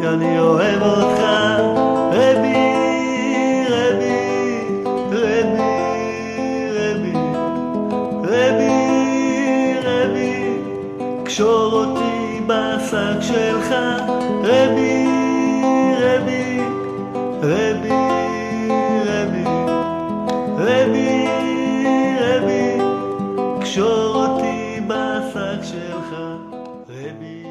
כי אני אוהב אותך, רבי, רבי, רבי, רבי, רבי, רבי, קשור אותי בשק שלך, רבי, רבי, רבי, רבי, רבי, רבי, קשור אותי בשק שלך, רבי.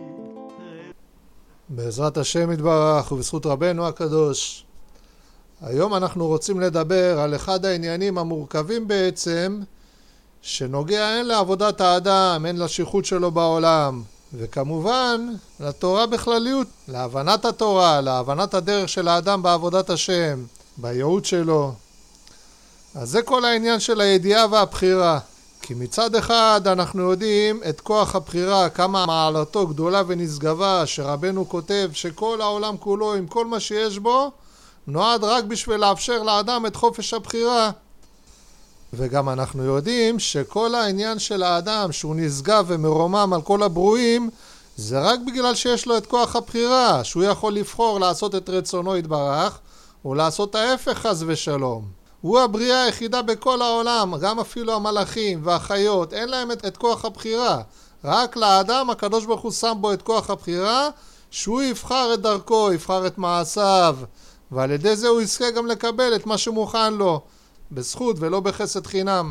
בעזרת השם יתברך ובזכות רבנו הקדוש, היום אנחנו רוצים לדבר על אחד העניינים המורכבים בעצם, שנוגע הן לעבודת האדם, הן לשליחות שלו בעולם, וכמובן לתורה בכלליות, להבנת התורה, להבנת הדרך של האדם בעבודת השם, בייעוד שלו. אז זה כל העניין של הידיעה והבחירה. כי מצד אחד אנחנו יודעים את כוח הבחירה, כמה מעלתו גדולה ונשגבה, שרבנו כותב שכל העולם כולו עם כל מה שיש בו נועד רק בשביל לאפשר לאדם את חופש הבחירה. וגם אנחנו יודעים שכל העניין של האדם שהוא נשגב ומרומם על כל הברואים, זה רק בגלל שיש לו את כוח הבחירה, שהוא יכול לבחור לעשות את רצונו יתברך או לעשות ההפך חס ושלום. הוא הבריאה היחידה בכל העולם, גם אפילו המלאכים והחיות, אין להם את כוח הבחירה. רק לאדם הקדוש ברוך הוא שם בו את כוח הבחירה, שהוא יבחר את דרכו, יבחר את מעשיו, ועל ידי זה הוא יזכה גם לקבל את מה שמוכן לו, בזכות ולא בחסד חינם.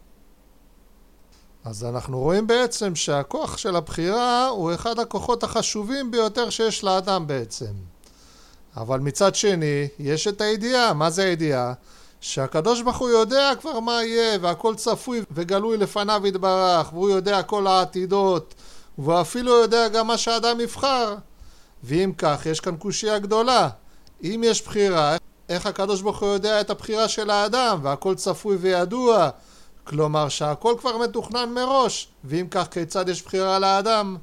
אז אנחנו רואים בעצם שהכוח של הבחירה הוא אחד הכוחות החשובים ביותר שיש לאדם בעצם. אבל מצד שני, יש את הידיעה. מה זה הידיעה? שהקדוש ברוך הוא יודע כבר מה יהיה, והכל צפוי וגלוי לפניו יתברך, והוא יודע כל העתידות, והוא אפילו יודע גם מה שהאדם יבחר. ואם כך, יש כאן קושיה גדולה. אם יש בחירה, איך הקדוש ברוך הוא יודע את הבחירה של האדם, והכל צפוי וידוע? כלומר שהכל כבר מתוכנן מראש, ואם כך, כיצד יש בחירה לאדם?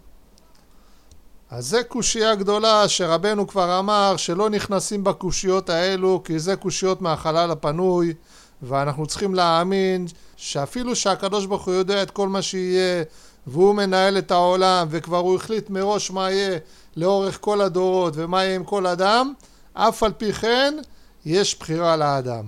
אז זה קושיה גדולה שרבנו כבר אמר שלא נכנסים בקושיות האלו, כי זה קושיות מהחלל הפנוי, ואנחנו צריכים להאמין שאפילו שהקדוש ברוך הוא יודע את כל מה שיהיה, והוא מנהל את העולם, וכבר הוא החליט מראש מה יהיה לאורך כל הדורות ומה יהיה עם כל אדם, אף על פי כן יש בחירה לאדם.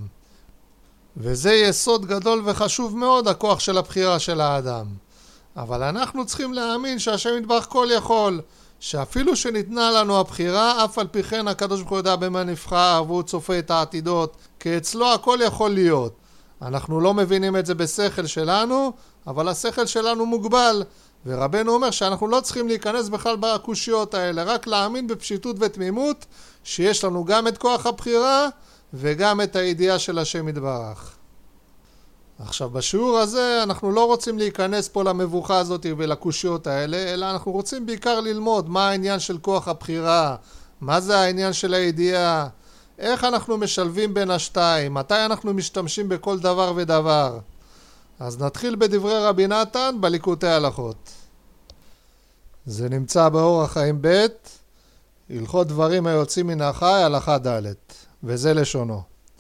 וזה יסוד גדול וחשוב מאוד, הכוח של הבחירה של האדם. אבל אנחנו צריכים להאמין שהשם יתברך כל יכול, שאפילו שניתנה לנו הבחירה, אף על פי כן הקדוש ברוך הוא יודע במה נבחר, והוא צופה את העתידות, כי אצלו הכל יכול להיות. אנחנו לא מבינים את זה בשכל שלנו, אבל השכל שלנו מוגבל, ורבנו אומר שאנחנו לא צריכים להיכנס בכלל בקושיות האלה, רק להאמין בפשיטות ותמימות, שיש לנו גם את כוח הבחירה, וגם את הידיעה של השם יתברך. עכשיו בשיעור הזה אנחנו לא רוצים להיכנס פה למבוכה הזאת ולקושיות האלה, אלא אנחנו רוצים בעיקר ללמוד מה העניין של כוח הבחירה, מה זה העניין של הידיעה, איך אנחנו משלבים בין השתיים, מתי אנחנו משתמשים בכל דבר ודבר. אז נתחיל בדברי רבי נתן בליקוטי הלכות. זה נמצא באורח חיים ב' הלכות דברים היוצאים מן החי הלכה ד', וזה לשונו.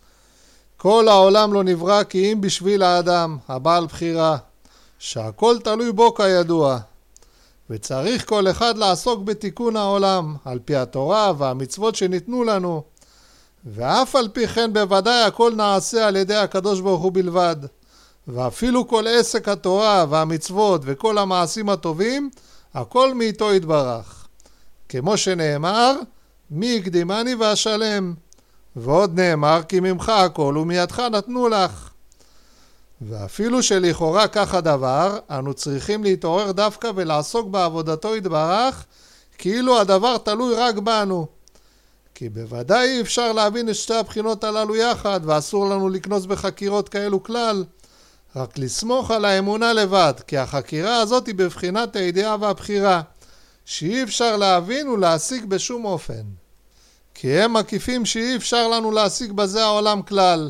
כל העולם לא נברא כי אם בשביל האדם, הבעל בחירה, שהכל תלוי בו כידוע, וצריך כל אחד לעסוק בתיקון העולם, על פי התורה והמצוות שניתנו לנו, ואף על פי כן בוודאי הכל נעשה על ידי הקדוש ברוך הוא בלבד, ואפילו כל עסק התורה והמצוות וכל המעשים הטובים, הכל מאיתו יתברך. כמו שנאמר, מי יקדימני ואשלם. ועוד נאמר כי ממך הכל ומידך נתנו לך. ואפילו שלכאורה כך הדבר, אנו צריכים להתעורר דווקא ולעסוק בעבודתו יתברך, כאילו הדבר תלוי רק בנו. כי בוודאי אי אפשר להבין את שתי הבחינות הללו יחד, ואסור לנו לקנוס בחקירות כאלו כלל, רק לסמוך על האמונה לבד, כי החקירה הזאת היא בבחינת הידיעה והבחירה, שאי אפשר להבין ולהשיג בשום אופן. כי הם מקיפים שאי אפשר לנו להשיג בזה העולם כלל.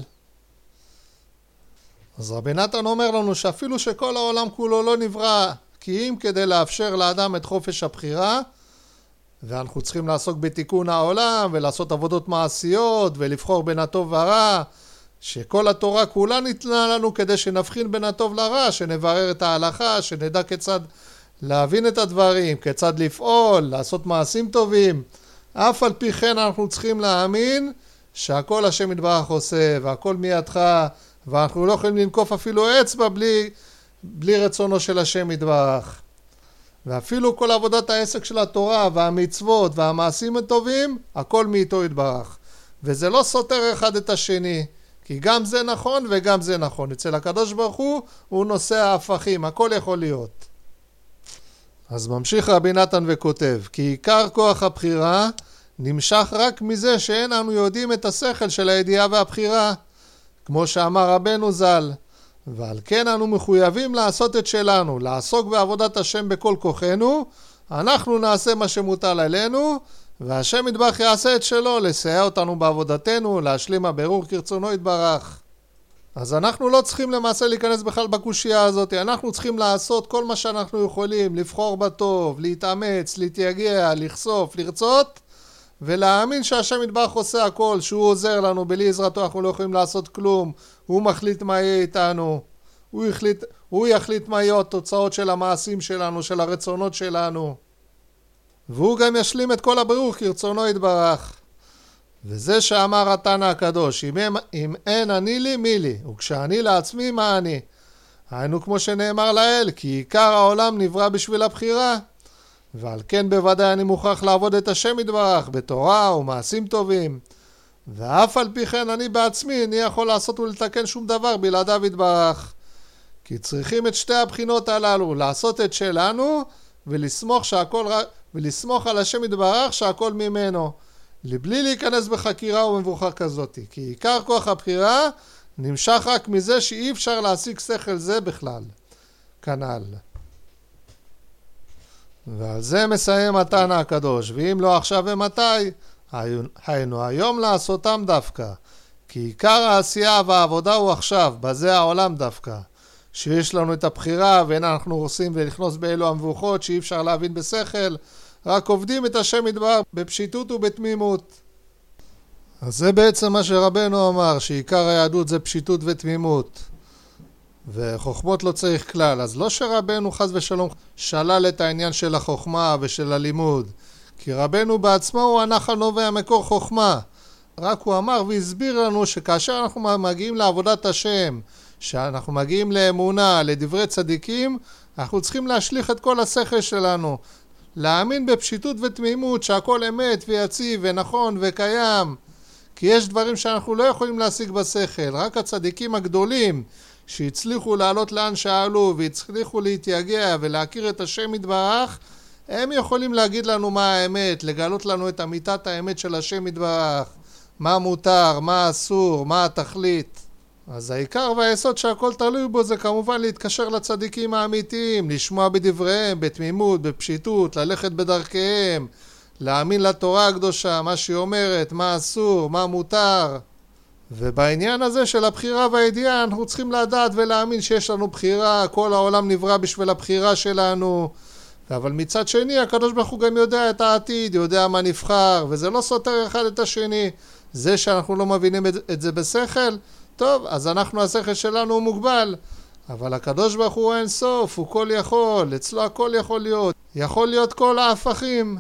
אז רבי נתן אומר לנו שאפילו שכל העולם כולו לא נברא, כי אם כדי לאפשר לאדם את חופש הבחירה, ואנחנו צריכים לעסוק בתיקון העולם ולעשות עבודות מעשיות ולבחור בין הטוב והרע, שכל התורה כולה ניתנה לנו כדי שנבחין בין הטוב לרע, שנברר את ההלכה, שנדע כיצד להבין את הדברים, כיצד לפעול, לעשות מעשים טובים. אף על פי כן אנחנו צריכים להאמין שהכל השם יתברך עושה, והכל מידך, ואנחנו לא יכולים לנקוף אפילו אצבע בלי רצונו של השם יתברך. ואפילו כל עבודת העסק של התורה והמצוות והמעשים הטובים, הכל מאיתו יתברך. וזה לא סותר אחד את השני, כי גם זה נכון וגם זה נכון. אצל הקדוש ברוך הוא נושא ההפכים, הכל יכול להיות. אז ממשיך רבי נתן וכותב, כי עיקר כוח הבחירה נמשך רק מזה שאין אנו יודעים את השכל של הידיעה והבחירה, כמו שאמר רבנו ז"ל. ועל כן אנו מחויבים לעשות את שלנו, לעסוק בעבודת השם בכל כוחנו, אנחנו נעשה מה שמוטל עלינו, והשם יתברך יעשה את שלו, לסייע אותנו בעבודתנו, להשלים הבירור כרצונו יתברך. אז אנחנו לא צריכים למעשה להיכנס בכלל בקושייה הזאת, אנחנו צריכים לעשות כל מה שאנחנו יכולים, לבחור בטוב, להתאמץ, להתייגע, לחשוף, לרצות, ולהאמין שהשם יתברך עושה הכל, שהוא עוזר לנו, בלי עזרתו אנחנו לא יכולים לעשות כלום, הוא מחליט מה יהיה איתנו, הוא יחליט מה יהיו התוצאות של המעשים שלנו, של הרצונות שלנו, והוא גם ישלים את כל הבירור כרצונו יתברך. וזה שאמר התנא הקדוש, אם אין אני לי, מי לי? וכשאני לעצמי, מה אני? היינו כמו שנאמר לאל, כי עיקר העולם נברא בשביל הבחירה. ועל כן בוודאי אני מוכרח לעבוד את השם יתברך, בתורה ומעשים טובים. ואף על פי כן אני בעצמי איני יכול לעשות ולתקן שום דבר בלעדיו יתברך. כי צריכים את שתי הבחינות הללו, לעשות את שלנו ולסמוך על השם יתברך שהכל ממנו. לבלי להיכנס בחקירה ומבוכה כזאת, כי עיקר כוח הבחירה נמשך רק מזה שאי אפשר להשיג שכל זה בכלל. כנ"ל. ועל זה מסיים התנא הקדוש, ואם לא עכשיו ומתי, היינו היום לעשותם דווקא, כי עיקר העשייה והעבודה הוא עכשיו, בזה העולם דווקא, שיש לנו את הבחירה ואין אנחנו עושים ולכנוס באלו המבוכות שאי אפשר להבין בשכל, רק עובדים את השם יתברך בפשיטות ובתמימות. אז זה בעצם מה שרבנו אמר, שעיקר היהדות זה פשיטות ותמימות. וחוכמות לא צריך כלל. אז לא שרבנו חס ושלום שלל את העניין של החוכמה ושל הלימוד. כי רבנו בעצמו הוא הנחל נובע מקור חוכמה. רק הוא אמר והסביר לנו שכאשר אנחנו מגיעים לעבודת השם, שאנחנו מגיעים לאמונה, לדברי צדיקים, אנחנו צריכים להשליך את כל השכל שלנו. להאמין בפשיטות ותמימות שהכל אמת ויציב ונכון וקיים, כי יש דברים שאנחנו לא יכולים להשיג בשכל. רק הצדיקים הגדולים שהצליחו לעלות לאן שעלו והצליחו להתייגע ולהכיר את השם יתברך, הם יכולים להגיד לנו מה האמת, לגלות לנו את אמיתת האמת של השם יתברך, מה מותר, מה אסור, מה התכלית. אז העיקר והיסוד שהכל תלוי בו זה כמובן להתקשר לצדיקים האמיתיים, לשמוע בדבריהם, בתמימות, בפשיטות, ללכת בדרכיהם, להאמין לתורה הקדושה, מה שהיא אומרת, מה אסור, מה מותר. ובעניין הזה של הבחירה והידיעה אנחנו צריכים לדעת ולהאמין שיש לנו בחירה, כל העולם נברא בשביל הבחירה שלנו. אבל מצד שני הקדוש ברוך הוא גם יודע את העתיד, יודע מה נבחר, וזה לא סותר אחד את השני. זה שאנחנו לא מבינים את זה בשכל, טוב, אז השכל שלנו הוא מוגבל, אבל הקדוש ברוך הוא אין סוף, הוא כל יכול, אצלו הכל יכול להיות כל ההפכים.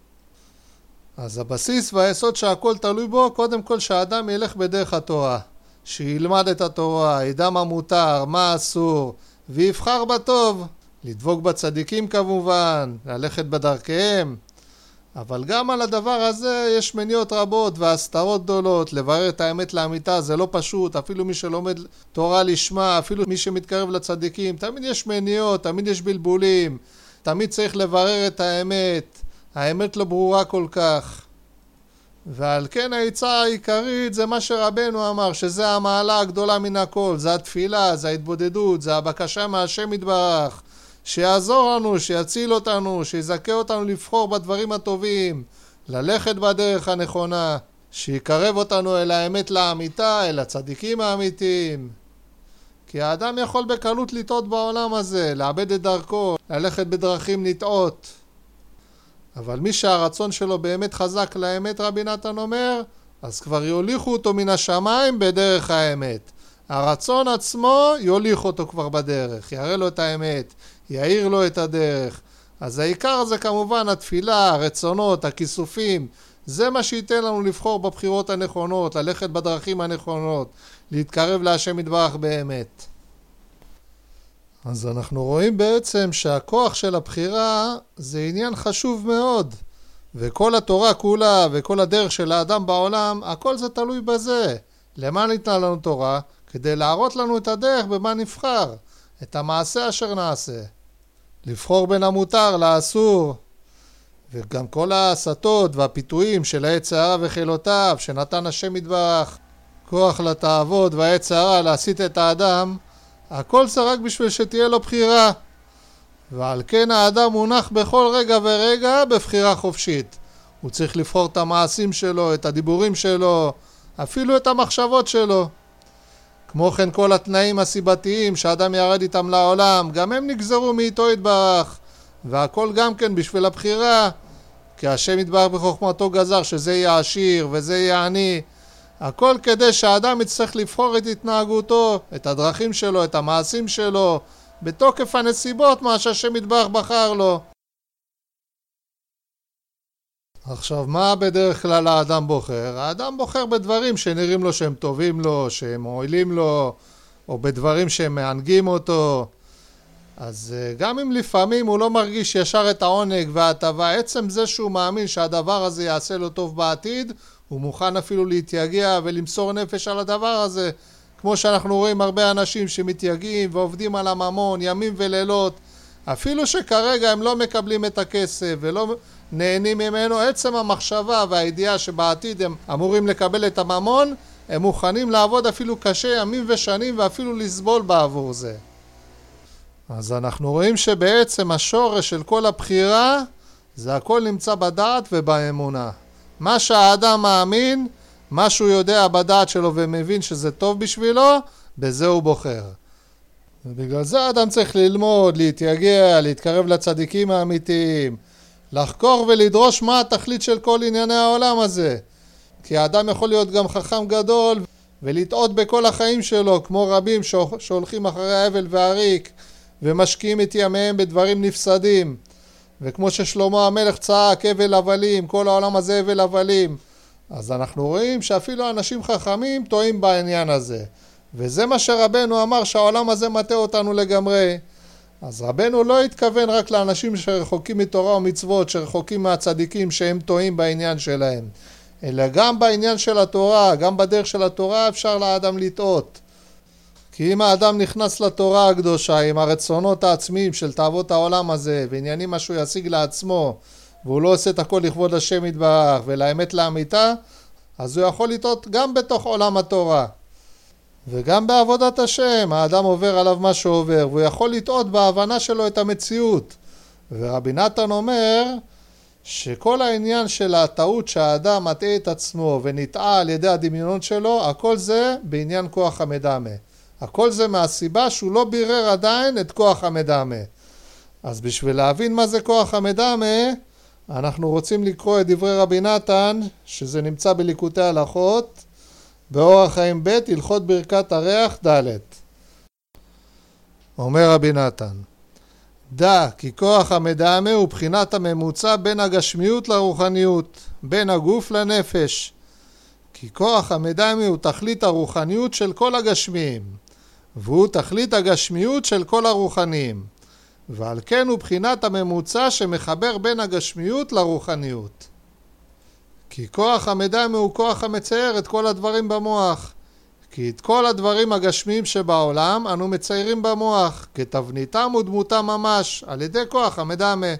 אז הבסיס והיסוד שהכל תלוי בו, קודם כל שהאדם ילך בדרך התורה, שילמד את התורה, ידע מה מותר, מה אסור, ויבחר בטוב, לדבוק בצדיקים כמובן, ללכת בדרכיהם. אבל גם על הדבר הזה יש מניעות רבות והסתרות גדולות. לברר את האמת לאמיתה זה לא פשוט, אפילו מי שלומד תורה לשמה, אפילו מי שמתקרב לצדיקים, תמיד יש מניעות, תמיד יש בלבולים, תמיד צריך לברר את האמת, האמת לא ברורה כל כך. ועל כן העצה העיקרית זה מה שרבנו אמר, שזה המעלה הגדולה מן הכל, זה התפילה, זה ההתבודדות, זה הבקשה מהשם יתברך, שיעזור לנו, שיציל אותנו, שיזכה אותנו לבחור בדברים הטובים, ללכת בדרך הנכונה, שיקרב אותנו אל האמת לאמיתה, אל הצדיקים האמיתיים. כי האדם יכול בקלות לטעות בעולם הזה, לאבד את דרכו, ללכת בדרכים נטעות. אבל מי שהרצון שלו באמת חזק לאמת, רבי נתן אומר, אז כבר יוליכו אותו מן השמיים בדרך האמת. הרצון עצמו יוליך אותו כבר בדרך, יראה לו את האמת, יאיר לו את הדרך. אז העיקר זה כמובן התפילה, הרצונות, הכיסופים, זה מה שייתן לנו לבחור בבחירות הנכונות, ללכת בדרכים הנכונות, להתקרב להשם יתברך באמת. אז אנחנו רואים בעצם שהכוח של הבחירה זה עניין חשוב מאוד, וכל התורה כולה וכל הדרך של האדם בעולם, הכל זה תלוי בזה. למה ניתנה לנו תורה? כדי להראות לנו את הדרך במה נבחר, את המעשה אשר נעשה. לבחור בין המותר לאסור, וגם כל ההסתות והפיתויים של העץ הרע וחילותיו, שנתן השם יתברך כוח לתאוות והעץ הרע להסית את האדם, הכל זה רק בשביל שתהיה לו בחירה. ועל כן האדם מונח בכל רגע ורגע בבחירה חופשית. הוא צריך לבחור את המעשים שלו, את הדיבורים שלו, אפילו את המחשבות שלו. כמו כן כל התנאים הסיבתיים שאדם ירד איתם לעולם, גם הם נגזרו מאיתו יתברך, והכל גם כן בשביל הבחירה, כי השם יתברך בחוכמתו גזר שזה יהיה עשיר וזה יהיה עני, הכל כדי שהאדם יצטרך לבחור את התנהגותו, את הדרכים שלו, את המעשים שלו, בתוקף הנסיבות מה שהשם יתברך בחר לו. עכשיו, מה בדרך כלל האדם בוחר? האדם בוחר בדברים שנראים לו שהם טובים לו, שהם מועילים לו, או בדברים שהם מענגים אותו. אז גם אם לפעמים הוא לא מרגיש ישר את העונג וההטבה, עצם זה שהוא מאמין שהדבר הזה יעשה לו טוב בעתיד, הוא מוכן אפילו להתייגע ולמסור נפש על הדבר הזה. כמו שאנחנו רואים הרבה אנשים שמתייגעים ועובדים על הממון ימים ולילות, אפילו שכרגע הם לא מקבלים את הכסף ולא נהנים ממנו, עצם המחשבה והידיעה שבעתיד הם אמורים לקבל את הממון, הם מוכנים לעבוד אפילו קשה ימים ושנים ואפילו לסבול בעבור זה. אז אנחנו רואים שבעצם השורש של כל הבחירה זה הכל נמצא בדעת ובאמונה. מה שהאדם מאמין, מה שהוא יודע בדעת שלו ומבין שזה טוב בשבילו, בזה הוא בוחר. ובגלל זה האדם צריך ללמוד, להתייגע, להתקרב לצדיקים האמיתיים, לחקור ולדרוש מה התכלית של כל ענייני העולם הזה. כי האדם יכול להיות גם חכם גדול ולטעות בכל החיים שלו, כמו רבים שהולכים אחרי האבל והריק ומשקיעים את ימיהם בדברים נפסדים. וכמו ששלמה המלך צעק הבל הבלים, כל העולם הזה הבל הבלים. אז אנחנו רואים שאפילו אנשים חכמים טועים בעניין הזה. וזה מה שרבנו אמר, שהעולם הזה מטעה אותנו לגמרי. אז רבנו לא התכוון רק לאנשים שרחוקים מתורה ומצוות, שרחוקים מהצדיקים שהם טועים בעניין שלהם. אלא גם בעניין של התורה, גם בדרך של התורה אפשר לאדם לטעות. כי אם האדם נכנס לתורה הקדושה עם הרצונות העצמיים של תאוות העולם הזה ועניינים מה שהוא ישיג לעצמו, והוא לא עושה את הכל לכבוד השם יתברך ולאמת לאמיתה, אז הוא יכול לטעות גם בתוך עולם התורה. וגם בעבודת השם האדם עובר עליו מה שעובר, והוא יכול לטעות בהבנה שלו את המציאות. ורבי נתן אומר שכל העניין של הטעות שהאדם מטעה את עצמו ונטעה על ידי הדמיונות שלו, הכל זה בעניין כוח המדמה. הכל זה מהסיבה שהוא לא בירר עדיין את כוח המדמה. אז בשביל להבין מה זה כוח המדמה, אנחנו רוצים לקרוא את דברי רבי נתן, שזה נמצא בליקוטי הלכות, באורח חיים ב' הלכות ברכת הריח ד'. אומר רבי נתן, דע כי כוח המדמה הוא בחינת הממוצע בין הגשמיות לרוחניות, בין הגוף לנפש. כי כוח המדמה הוא תכלית הרוחניות של כל הגשמיים, והוא תכלית הגשמיות של כל הרוחניים, ועל כן הוא בחינת הממוצע שמחבר בין הגשמיות לרוחניות. כי כוח המדמה הוא כוח המצייר את כל הדברים במוח, כי את כל הדברים הגשמיים שבעולם אנו מציירים במוח, כתבניתם ודמותם ממש, על ידי כוח המדמה.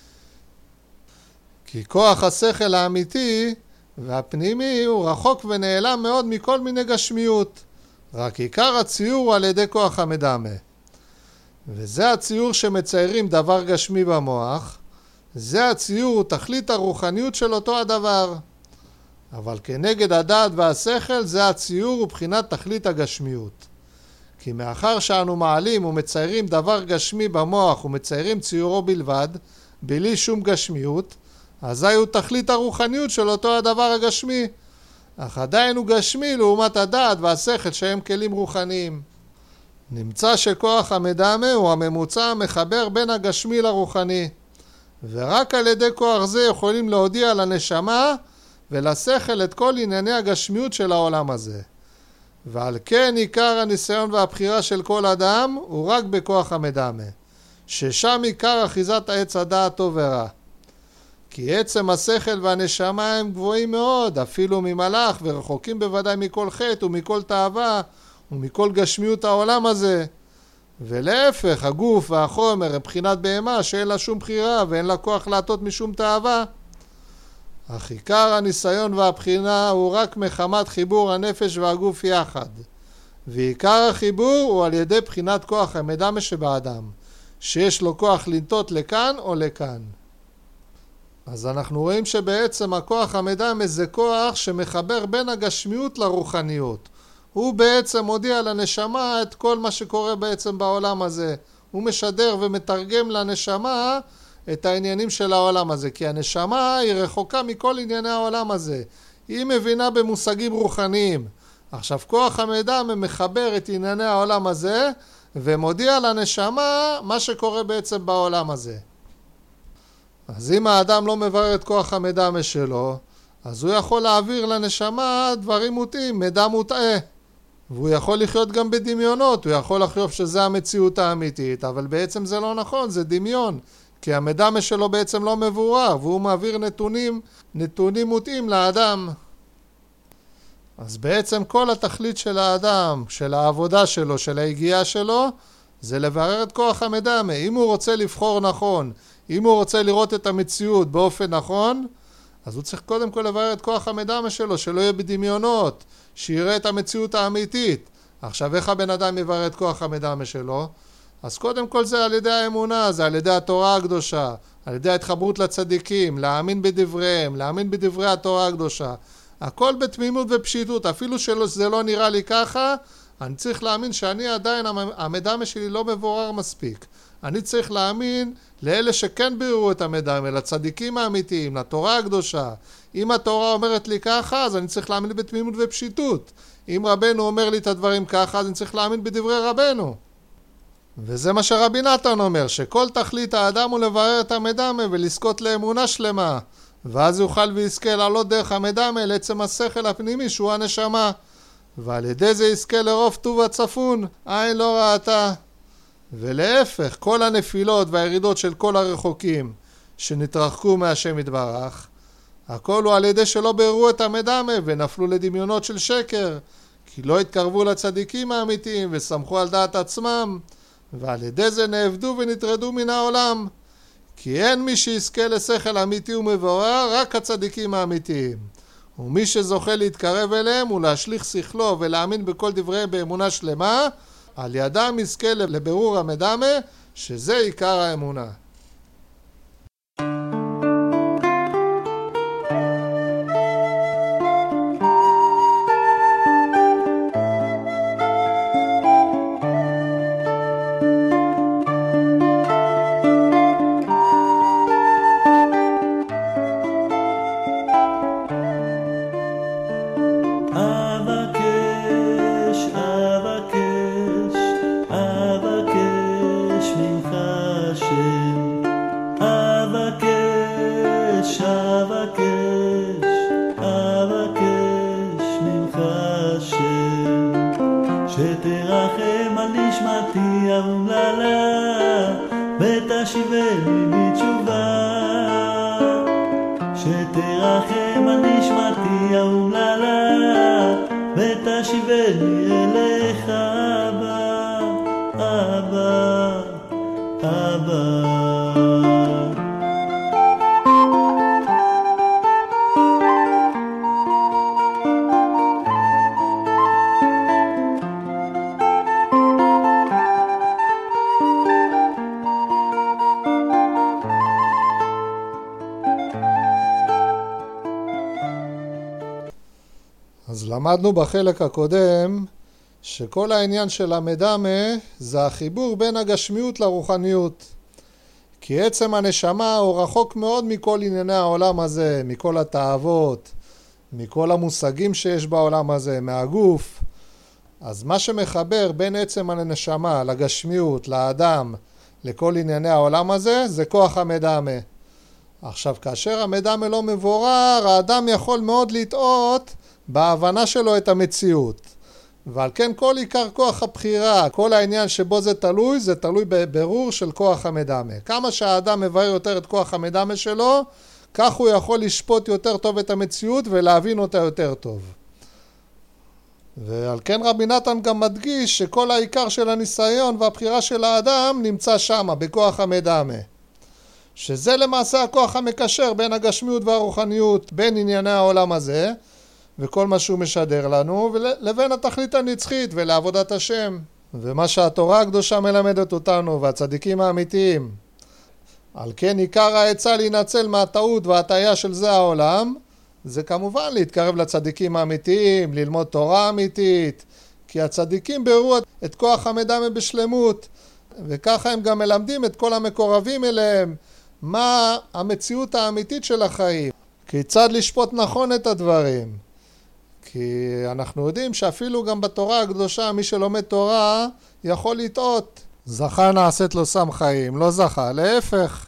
כי כוח השכל האמיתי והפנימי הוא רחוק ונעלם מאוד מכל מיני גשמיות, רק עיקר הציור הוא על ידי כוח המדמה. וזה הציור שמציירים דבר גשמי במוח, זה הציור הוא תכלית הרוחניות של אותו הדבר. אבל כנגד הדעת והשכל זה הציור ובחינת תכלית הגשמיות. כי מאחר שאנו מעלים ומציירים דבר גשמי במוח ומציירים ציורו בלבד, בלי שום גשמיות, אזי הוא תכלית הרוחניות של אותו הדבר הגשמי. אך עדיין הוא גשמי לעומת הדעת והשכל שהם כלים רוחניים. נמצא שכוח המדמה הוא הממוצע המחבר בין הגשמי לרוחני. ורק על ידי כוח זה יכולים להודיע לנשמה ולשכל את כל ענייני הגשמיות של העולם הזה. ועל כן עיקר הניסיון והבחירה של כל אדם הוא רק בכוח המדמה, ששם עיקר אחיזת העץ הדעת טוב ורע. כי עצם השכל והנשמה הם גבוהים מאוד, אפילו ממלאך, ורחוקים בוודאי מכל חטא ומכל תאווה ומכל גשמיות העולם הזה. ולהפך, הגוף והחומר הם בחינת בהמה שאין לה שום בחירה ואין לה כוח להטות משום תאווה. אך עיקר הניסיון והבחינה הוא רק מחמת חיבור הנפש והגוף יחד. ועיקר החיבור הוא על ידי בחינת כוח המדמה שבאדם, שיש לו כוח לנטות לכאן או לכאן. אז אנחנו רואים שבעצם הכוח המדמה זה כוח שמחבר בין הגשמיות לרוחניות. הוא בעצם מודיע לנשמה את כל מה שקורה בעצם בעולם הזה. הוא משדר ומתרגם לנשמה את העניינים של העולם הזה, כי הנשמה היא רחוקה מכל ענייני העולם הזה. היא מבינה במושגים רוחניים. עכשיו כוח המדמה מחבר את ענייני העולם הזה ומודיע לנשמה מה שקורה בעצם בעולם הזה. אז אם האדם לא מברר את כוח המדמה שלו, אז הוא יכול להעביר לנשמה דברים מוטעים, מידע מוטעה. והוא יכול לחיות גם בדמיונות, הוא יכול לחשוב שזה המציאות האמיתית, אבל בעצם זה לא נכון, זה דמיון. כי המדמה שלו בעצם לא מבורר, והוא מעביר נתונים מוטעים לאדם. אז בעצם כל התכלית של האדם, של העבודה שלו, של ההגיעה שלו, זה לברר את כוח המדמה. אם הוא רוצה לבחור נכון, אם הוא רוצה לראות את המציאות באופן נכון, אז הוא צריך קודם כל לברר את כוח המדמה שלו, שלא יהיה בדמיונות, שיראה את המציאות האמיתית. עכשיו איך הבן אדם יברר את כוח המדמה שלו? אז קודם כל זה על ידי האמונה, זה על ידי התורה הקדושה, על ידי ההתחברות לצדיקים, להאמין בדבריהם, להאמין בדברי התורה הקדושה. הכל בתמימות ופשיטות, אפילו שזה לא נראה לי ככה, אני צריך להאמין שאני עדיין, המדמה שלי לא מבורר מספיק. אני צריך להאמין לאלה שכן ביררו את המדמה, לצדיקים האמיתיים, לתורה הקדושה. אם התורה אומרת לי ככה, אז אני צריך להאמין בתמימות ופשיטות. אם רבנו אומר לי את הדברים ככה, אז אני צריך להאמין בדברי רבנו. וזה מה שרבי נתן אומר, שכל תכלית האדם הוא לברר את המדמה ולזכות לאמונה שלמה. ואז יוכל ויזכה לעלות דרך המדמה לעצם השכל הפנימי שהוא הנשמה. ועל ידי זה יזכה לרוב טוב הצפון, עין לא ראתה. ולהפך, כל הנפילות והירידות של כל הרחוקים שנתרחקו מהשם יתברך, הכל הוא על ידי שלא ביררו את המדמה ונפלו לדמיונות של שקר, כי לא התקרבו לצדיקים האמיתיים וסמכו על דעת עצמם, ועל ידי זה נאבדו ונטרדו מן העולם. כי אין מי שיזכה לשכל אמיתי ומבורר, רק הצדיקים האמיתיים. ומי שזוכה להתקרב אליהם ולהשליך שכלו ולהאמין בכל דבריהם באמונה שלמה, על ידם יזכה לבירור המדמה, שזה עיקר האמונה. שתרחם על נשמתי האומללה ותשיבני בתשובה. שתרחם על נשמתי האומללה ותשיבני אליך אבא, אבא, אבא. אז למדנו בחלק הקודם שכל העניין של המדמה זה החיבור בין הגשמיות לרוחניות. כי עצם הנשמה הוא רחוק מאוד מכל ענייני העולם הזה, מכל התאוות, מכל המושגים שיש בעולם הזה, מהגוף. אז מה שמחבר בין עצם הנשמה לגשמיות, לאדם, לכל ענייני העולם הזה, זה כוח המדמה. עכשיו, כאשר המדמה לא מבורר, האדם יכול מאוד לטעות בהבנה שלו את המציאות. ועל כן כל עיקר כוח הבחירה, כל העניין שבו זה תלוי בבירור של כוח המדמה. כמה שהאדם מבאר יותר את כוח המדמה שלו, כך הוא יכול לשפוט יותר טוב את המציאות ולהבין אותה יותר טוב. ועל כן רבי נתן גם מדגיש שכל העיקר של הניסיון והבחירה של האדם נמצא שם, בכוח המדמה. שזה למעשה הכוח המקשר בין הגשמיות והרוחניות, בין ענייני העולם הזה, וכל מה שהוא משדר לנו, לבין התכלית הנצחית ולעבודת השם. ומה שהתורה הקדושה מלמדת אותנו, והצדיקים האמיתיים. על כן עיקר העצה להינצל מהטעות וההטעיה של זה העולם, זה כמובן להתקרב לצדיקים האמיתיים, ללמוד תורה אמיתית, כי הצדיקים ביררו את כוח המדמה בשלמות, וככה הם גם מלמדים את כל המקורבים אליהם, מה המציאות האמיתית של החיים, כיצד לשפוט נכון את הדברים. כי אנחנו יודעים שאפילו גם בתורה הקדושה, מי שלומד תורה יכול לטעות. זכה נעשית לו סם חיים, לא זכה, להפך.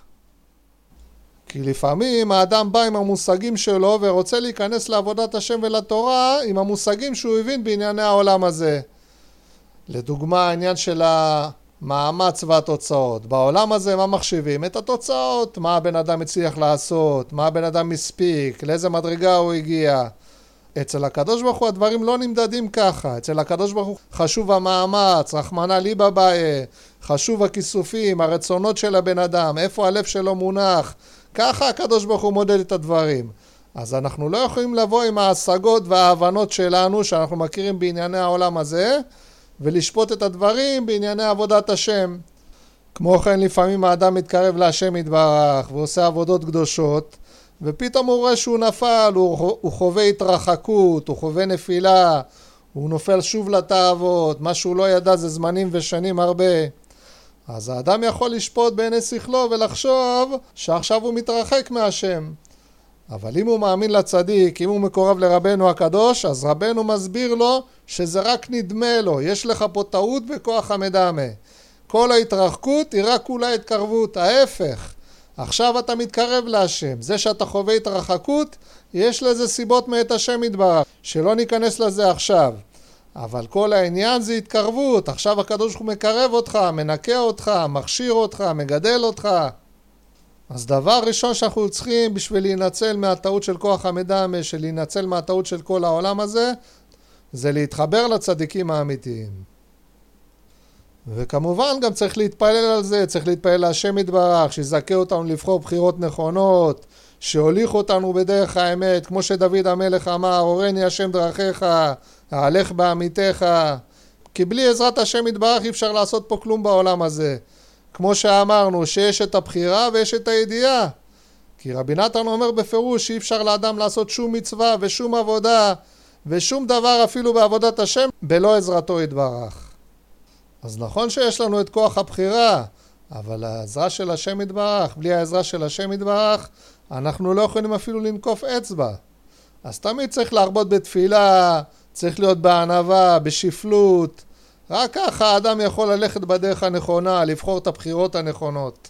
כי לפעמים האדם בא עם המושגים שלו ורוצה להיכנס לעבודת השם ולתורה עם המושגים שהוא הבין בענייני העולם הזה. לדוגמה, העניין של המאמץ והתוצאות. בעולם הזה מה מחשיבים? את התוצאות. מה הבן אדם הצליח לעשות, מה הבן אדם מספיק, לאיזה מדרגה הוא הגיע. אצל הקדוש ברוך הוא הדברים לא נמדדים ככה. אצל הקדוש ברוך הוא חשוב המאמץ, רחמנא ליבא בעיה, חשוב הכיסופים, הרצונות של הבן אדם, איפה הלב שלו מונח. ככה הקדוש ברוך הוא מודד את הדברים. אז אנחנו לא יכולים לבוא עם ההשגות וההבנות שלנו שאנחנו מכירים בענייני העולם הזה ולשפוט את הדברים בענייני עבודת השם. כמו כן לפעמים האדם מתקרב להשם יתברך ועושה עבודות קדושות ופתאום הוא רואה שהוא נפל, הוא חווה התרחקות, הוא חווה נפילה, הוא נופל שוב לתאוות, מה שהוא לא ידע זה זמנים ושנים הרבה. אז האדם יכול לשפוט בעיני שכלו ולחשוב שעכשיו הוא מתרחק מהשם. אבל אם הוא מאמין לצדיק, אם הוא מקורב לרבנו הקדוש, אז רבנו מסביר לו שזה רק נדמה לו, יש לך פה טעות בכוח המדמה. כל ההתרחקות היא רק אולי התקרבות, ההפך. עכשיו אתה מתקרב להשם. זה שאתה חווה התרחקות, יש לזה סיבות מאת השם יתברך, שלא ניכנס לזה עכשיו. אבל כל העניין זה התקרבות. עכשיו הקדוש ברוך הוא מקרב אותך, מנקה אותך, מכשיר אותך, מגדל אותך. אז דבר ראשון שאנחנו צריכים בשביל להינצל מהטעות של כוח המדמה, של להינצל מהטעות של כל העולם הזה, זה להתחבר לצדיקים האמיתיים. וכמובן גם צריך להתפלל על זה, צריך להתפלל להשם יתברך, שיזכה אותנו לבחור בחירות נכונות, שהוליך אותנו בדרך האמת, כמו שדוד המלך אמר, אורני השם דרכיך, אהלך בעמיתך. כי בלי עזרת השם יתברך אי אפשר לעשות פה כלום בעולם הזה. כמו שאמרנו, שיש את הבחירה ויש את הידיעה. כי רבי נתן אומר בפירוש שאי אפשר לאדם לעשות שום מצווה ושום עבודה ושום דבר אפילו בעבודת השם בלא עזרתו יתברך. אז נכון שיש לנו את כוח הבחירה, אבל העזרה של השם יתברך, בלי העזרה של השם יתברך, אנחנו לא יכולים אפילו לנקוף אצבע. אז תמיד צריך להרבות בתפילה, צריך להיות בענווה, בשפלות. רק ככה האדם יכול ללכת בדרך הנכונה, לבחור את הבחירות הנכונות.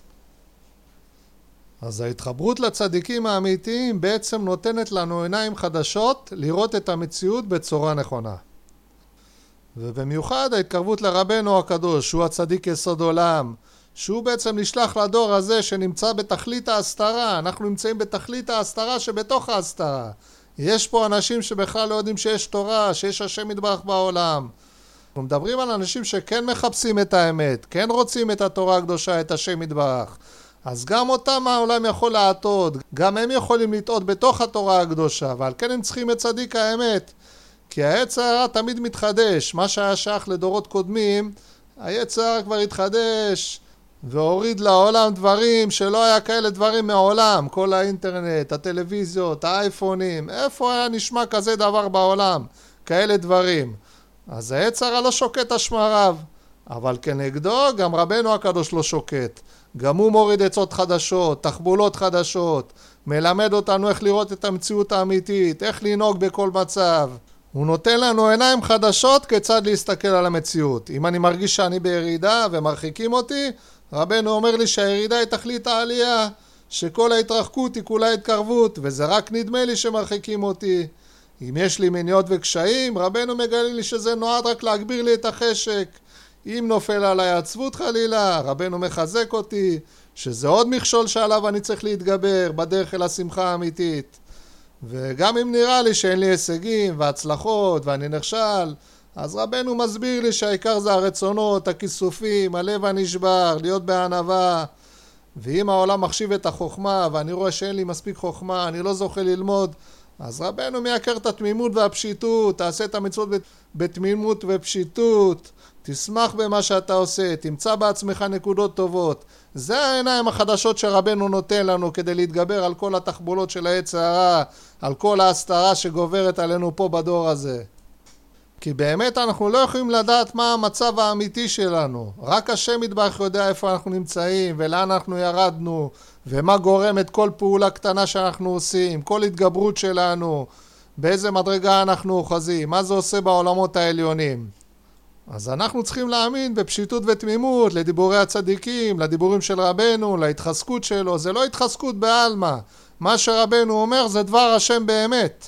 אז ההתחברות לצדיקים האמיתיים בעצם נותנת לנו עיניים חדשות לראות את המציאות בצורה נכונה. ובמיוחד ההתקרבות לרבנו הקדוש, שהוא הצדיק יסוד עולם, שהוא בעצם נשלח לדור הזה שנמצא בתכלית ההסתרה. אנחנו נמצאים בתכלית ההסתרה שבתוך ההסתרה. יש פה אנשים שבכלל לא יודעים שיש תורה, שיש השם יתברך בעולם. אנחנו מדברים על אנשים שכן מחפשים את האמת, כן רוצים את התורה הקדושה, את השם יתברך. אז גם אותם העולם יכול להטעות, גם הם יכולים לטעות בתוך התורה הקדושה, ועל כן הם צריכים את צדיק האמת. כי היצר הרע תמיד מתחדש, מה שהיה שייך לדורות קודמים, היצר הרע כבר התחדש והוריד לעולם דברים שלא היה כאלה דברים מעולם, כל האינטרנט, הטלוויזיות, האייפונים, איפה היה נשמע כזה דבר בעולם, כאלה דברים. אז היצר הרע לא שוקט השמריו, אבל כנגדו גם רבנו הקדוש לא שוקט. גם הוא מוריד עצות חדשות, תחבולות חדשות, מלמד אותנו איך לראות את המציאות האמיתית, איך לנהוג בכל מצב. הוא נותן לנו עיניים חדשות כיצד להסתכל על המציאות. אם אני מרגיש שאני בירידה ומרחיקים אותי, רבנו אומר לי שהירידה היא תכלית העלייה, שכל ההתרחקות היא כולה התקרבות, וזה רק נדמה לי שמרחיקים אותי. אם יש לי מניעות וקשיים, רבנו מגלה לי שזה נועד רק להגביר לי את החשק. אם נופל עליי עצבות חלילה, רבנו מחזק אותי, שזה עוד מכשול שעליו אני צריך להתגבר בדרך אל השמחה האמיתית. וגם אם נראה לי שאין לי הישגים והצלחות ואני נכשל, אז רבנו מסביר לי שהעיקר זה הרצונות, הכיסופים, הלב הנשבר, להיות בענווה. ואם העולם מחשיב את החוכמה ואני רואה שאין לי מספיק חוכמה, אני לא זוכה ללמוד, אז רבנו מייקר את התמימות והפשיטות, תעשה את המצוות בתמימות ופשיטות, תשמח במה שאתה עושה, תמצא בעצמך נקודות טובות. זה העיניים החדשות שרבנו נותן לנו כדי להתגבר על כל התחבולות של העץ הרע, על כל ההסתרה שגוברת עלינו פה בדור הזה. כי באמת אנחנו לא יכולים לדעת מה המצב האמיתי שלנו. רק השם יתברך יודע איפה אנחנו נמצאים ולאן אנחנו ירדנו ומה גורם את כל פעולה קטנה שאנחנו עושים, כל התגברות שלנו, באיזה מדרגה אנחנו אוחזים, מה זה עושה בעולמות העליונים. אז אנחנו צריכים להאמין בפשיטות ותמימות, לדיבורי הצדיקים, לדיבורים של רבנו, להתחזקות שלו. זה לא התחזקות בעלמא. מה שרבנו אומר זה דבר השם באמת.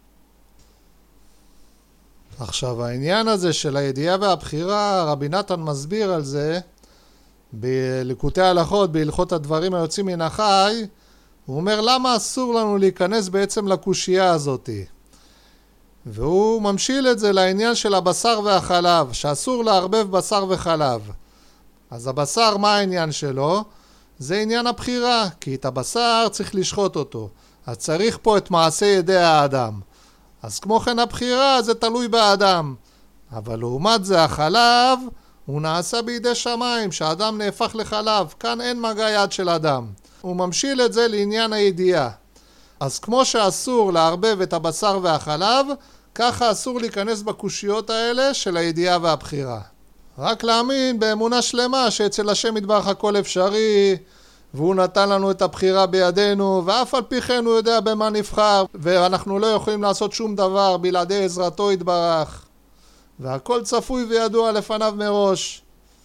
עכשיו העניין הזה של הידיעה והבחירה, רבי נתן מסביר על זה בליקוטי הלכות, בהלכות הדברים היוצאים מן החי. הוא אומר למה אסור לנו להיכנס בעצם לקושייה הזאת. והוא ממשיל את זה לעניין של הבשר והחלב, שאסור לערבב בשר וחלב. אז הבשר, מה העניין שלו? זה עניין הבחירה, כי את הבשר צריך לשחוט אותו. אז צריך פה את מעשה ידי האדם. אז כמו כן הבחירה זה תלוי באדם. אבל לעומת זה החלב הוא נעשה בידי שמיים, שהאדם נהפך לחלב. כאן אין מגע יד של אדם. הוא ממשיל את זה לעניין הידיעה. אז כמו שאסור לערבב את הבשר והחלב, ככה אסור להיכנס בקושיות האלה של הידיעה והבחירה. רק להאמין באמונה שלמה שאצל השם יתברך הכל אפשרי, והוא נתן לנו את הבחירה בידינו, ואף על פי כן הוא יודע במה נבחר, ואנחנו לא יכולים לעשות שום דבר בלעדי עזרתו יתברך. והכל צפוי וידוע לפניו מראש.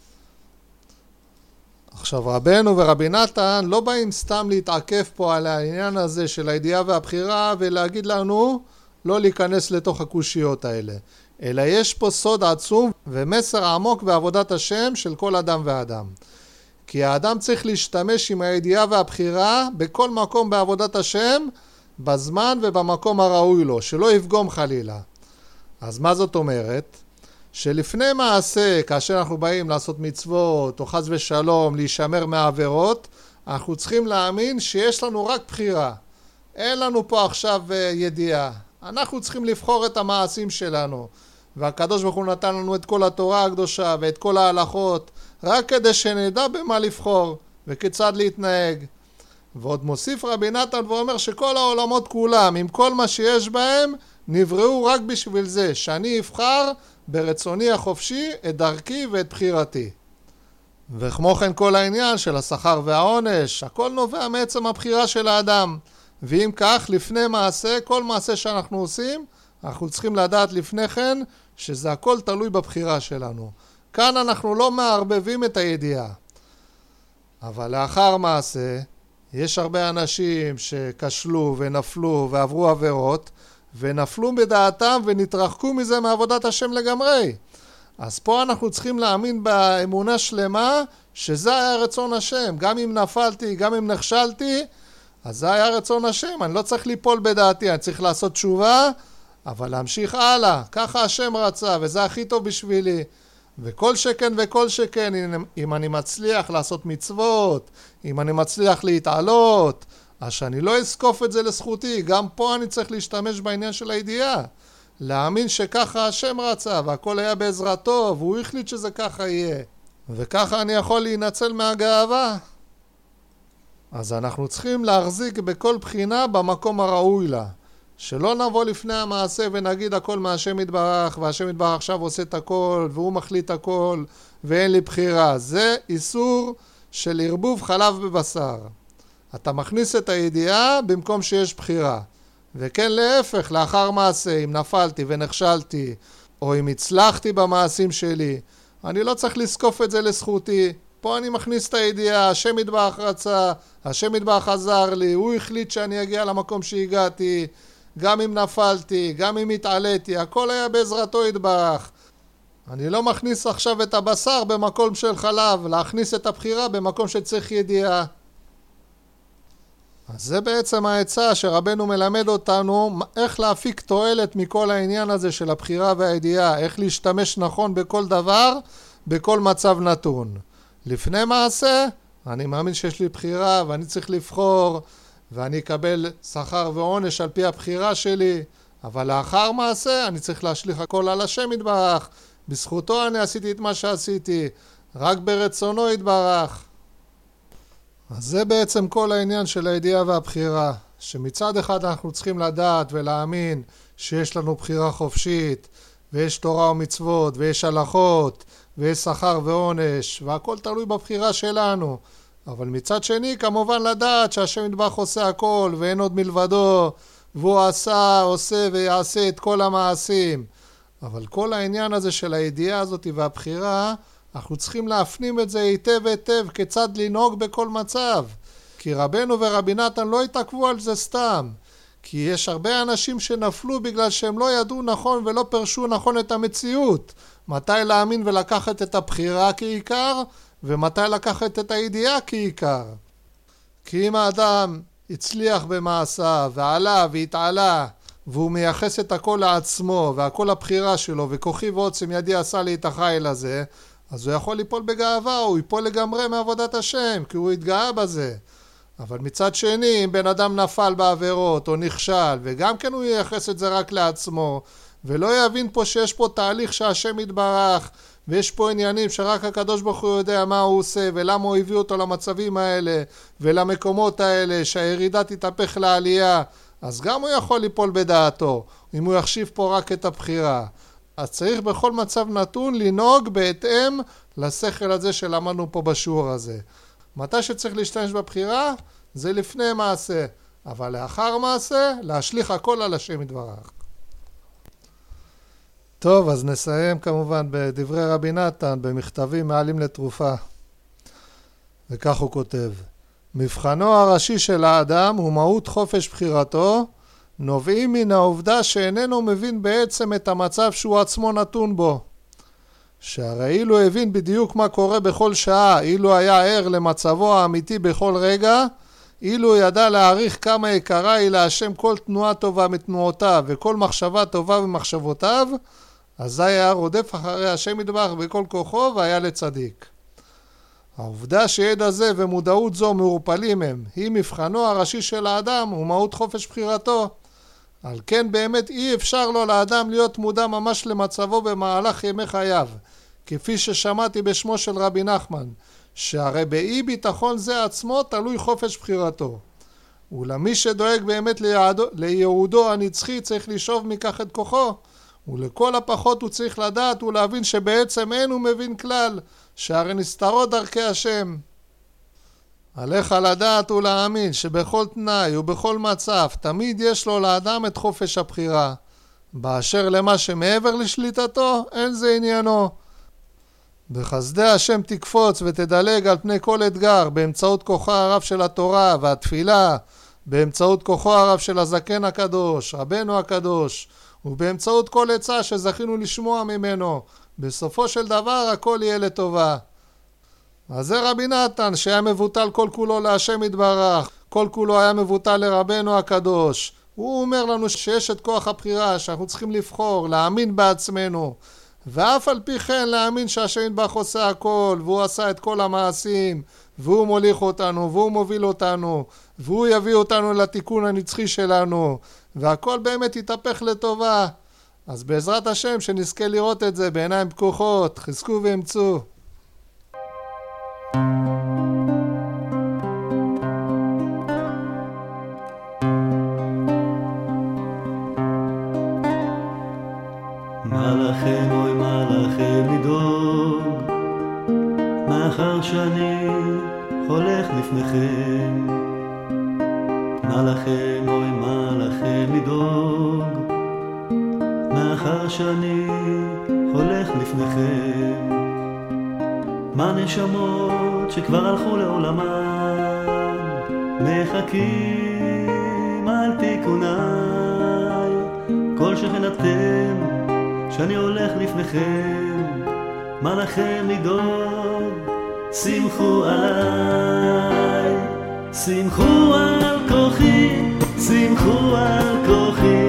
עכשיו רבנו ורבי נתן לא באים סתם להתעכב פה על העניין הזה של הידיעה והבחירה ולהגיד לנו לא להיכנס לתוך הקושיות האלה, אלא יש פה סוד עצום ומסר עמוק בעבודת השם של כל אדם ואדם. כי האדם צריך להשתמש עם הידיעה והבחירה בכל מקום בעבודת השם, בזמן ובמקום הראוי לו, שלא יפגום חלילה. אז מה זאת אומרת? שלפני מעשה, כאשר אנחנו באים לעשות מצוות או חס ושלום להישמר מהעבירות, אנחנו צריכים להאמין שיש לנו רק בחירה. אין לנו פה עכשיו ידיעה. אנחנו צריכים לבחור את המעשים שלנו. והקדוש ברוך הוא נתן לנו את כל התורה הקדושה ואת כל ההלכות, רק כדי שנדע במה לבחור וכיצד להתנהג. ועוד מוסיף רבי נתן ואומר שכל העולמות כולם, עם כל מה שיש בהם, נבראו רק בשביל זה, שאני אבחר ברצוני החופשי את דרכי ואת בחירתי. וכמו כן כל העניין של השכר והעונש, הכל נובע מעצם הבחירה של האדם. ואם כך, לפני מעשה, כל מעשה שאנחנו עושים, אנחנו צריכים לדעת לפני כן שזה הכל תלוי בבחירה שלנו. כאן אנחנו לא מערבבים את הידיעה. אבל לאחר מעשה, יש הרבה אנשים שכשלו ונפלו ועברו עבירות, ונפלו בדעתם ונתרחקו מזה מעבודת השם לגמרי. אז פה אנחנו צריכים להאמין באמונה שלמה שזה היה רצון השם. גם אם נפלתי, גם אם נכשלתי, אז זה היה רצון השם. אני לא צריך ליפול בדעתי, אני צריך לעשות תשובה, אבל להמשיך הלאה. ככה השם רצה, וזה הכי טוב בשבילי. וכל שכן וכל שכן, אם אני מצליח לעשות מצוות, אם אני מצליח להתעלות, אז שאני לא אסקוף את זה לזכותי. גם פה אני צריך להשתמש בעניין של הידיעה. להאמין שככה השם רצה, והכל היה בעזרתו, והוא החליט שזה ככה יהיה. וככה אני יכול להינצל מהגאווה. אז אנחנו צריכים להחזיק בכל בחינה במקום הראוי לה. שלא נבוא לפני המעשה ונגיד הכל מהשם יתברך, והשם יתברך עכשיו עושה את הכל, והוא מחליט הכל, ואין לי בחירה. זה איסור של ערבוב חלב בבשר. אתה מכניס את הידיעה במקום שיש בחירה. וכן להפך, לאחר מעשה, אם נפלתי ונכשלתי, או אם הצלחתי במעשים שלי, אני לא צריך לסקוף את זה לזכותי. פה אני מכניס את הידיעה, השם יתברך רצה, השם יתברך עזר לי, הוא החליט שאני אגיע למקום שהגעתי, גם אם נפלתי, גם אם התעליתי, הכל היה בעזרתו יתברך. אני לא מכניס עכשיו את הבשר במקום של חלב, להכניס את הבחירה במקום שצריך ידיעה. אז זה בעצם העצה שרבנו מלמד אותנו, איך להפיק תועלת מכל העניין הזה של הבחירה והידיעה, איך להשתמש נכון בכל דבר, בכל מצב נתון. לפני מעשה, אני מאמין שיש לי בחירה ואני צריך לבחור, ואני אקבל שכר ועונש על פי הבחירה שלי, אבל לאחר מעשה אני צריך להשליך הכל על השם יתברך, בזכותו אני עשיתי את מה שעשיתי, רק ברצונו יתברך. אז זה בעצם כל העניין של הידיעה והבחירה, שמצד אחד אנחנו צריכים לדעת ולהאמין שיש לנו בחירה חופשית, ויש תורה ומצוות, ויש הלכות, ויש שכר ועונש, והכל תלוי בבחירה שלנו. אבל מצד שני כמובן לדעת שהשם יתברך עושה הכל ואין עוד מלבדו, והוא עשה, עושה ויעשה את כל המעשים. אבל כל העניין הזה של הידיעה הזאת והבחירה, אנחנו צריכים להפנים את זה היטב היטב כיצד לנהוג בכל מצב. כי רבנו ורבי נתן לא התעכבו על זה סתם. כי יש הרבה אנשים שנפלו בגלל שהם לא ידעו נכון ולא פרשו נכון את המציאות. מתי להאמין ולקחת את הבחירה כעיקר, ומתי לקחת את הידיעה כעיקר. כי אם האדם הצליח במעשה ועלה והתעלה, והוא מייחס את הכל לעצמו והכל הבחירה שלו, וכוחי ועוצם ידי עשה לי את החיל הזה, אז הוא יכול ליפול בגאווה, הוא ייפול לגמרי מעבודת השם, כי הוא התגאה בזה. אבל מצד שני, אם בן אדם נפל בעבירות או נכשל, וגם כן הוא ייחס את זה רק לעצמו, ולא יבין פה שיש פה תהליך שהשם יתברך, ויש פה עניינים שרק הקדוש ברוך הוא יודע מה הוא עושה, ולמה הוא הביא אותו למצבים האלה, ולמקומות האלה, שהירידה תתהפך לעלייה, אז גם הוא יכול ליפול בדעתו, אם הוא יחשיב פה רק את הבחירה. אז צריך בכל מצב נתון לנהוג בהתאם לשכל הזה שלמדנו פה בשיעור הזה. מתי שצריך להשתמש בבחירה, זה לפני מעשה, אבל לאחר מעשה, להשליך הכל על השם יתברך. טוב, אז נסיים כמובן בדברי רבי נתן, במכתבים מעלים לתרופה. וכך הוא כותב: מבחנו הראשי של האדם הוא מהות חופש בחירתו, נובעים מן העובדה שאיננו מבין בעצם את המצב שהוא עצמו נתון בו. שהרי אילו הבין בדיוק מה קורה בכל שעה, אילו היה ער למצבו האמיתי בכל רגע, אילו ידע להעריך כמה יקרה היא להשם כל תנועה טובה מתנועותיו וכל מחשבה טובה במחשבותיו, אזי היה רודף אחרי השם יתברך בכל כוחו והיה לצדיק. העובדה שידע זה ומודעות זו מעורפלים הם, היא מבחנו הראשי של האדם ומהות חופש בחירתו. על כן באמת אי אפשר לו לאדם להיות מודע ממש למצבו במהלך ימי חייו, כפי ששמעתי בשמו של רבי נחמן, שהרי באי ביטחון זה עצמו תלוי חופש בחירתו. ולמי שדואג באמת ליהודו הנצחי צריך לשאוב מכך את כוחו, ולכל הפחות הוא צריך לדעת ולהבין שבעצם אין הוא מבין כלל, שהרי נסתרות דרכי השם. עליך לדעת ולהאמין שבכל תנאי ובכל מצב תמיד יש לו לאדם את חופש הבחירה. באשר למה שמעבר לשליטתו אין זה עניינו. בחסדי השם תקפוץ ותדלג על פני כל אתגר באמצעות כוחה הרב של התורה והתפילה, באמצעות כוחו הרב של הזקן הקדוש, רבנו הקדוש, ובאמצעות כל עצה שזכינו לשמוע ממנו. בסופו של דבר הכל יהיה לטובה. אז זה רבי נתן שהיה מבוטל כל כולו להשם יתברך, כל כולו היה מבוטל לרבנו הקדוש. הוא אומר לנו שיש את כוח הבחירה, שאנחנו צריכים לבחור, להאמין בעצמנו, ואף על פי כן להאמין שהשם יתברך עושה הכל, והוא עשה את כל המעשים, והוא מוליך אותנו, והוא מוביל אותנו, והוא יביא אותנו לתיקון הנצחי שלנו, והכל באמת יתהפך לטובה. אז בעזרת השם שנזכה לראות את זה בעיניים פקוחות, חזקו ואמצו. מלאכם אוי מלאכם לדאוג, מאחר שאני הולך לפניכם. מלאכם אוי מלאכם לדאוג, מאחר שאני הולך לפניכם. מה נשמות שכבר הלכו לעולמן מחכים על תיקוניי, כל שכן אתם שאני הולך לפניכם, מה לכם לדאוג? שמחו עליי, שמחו על כוחי, שמחו על כוחי,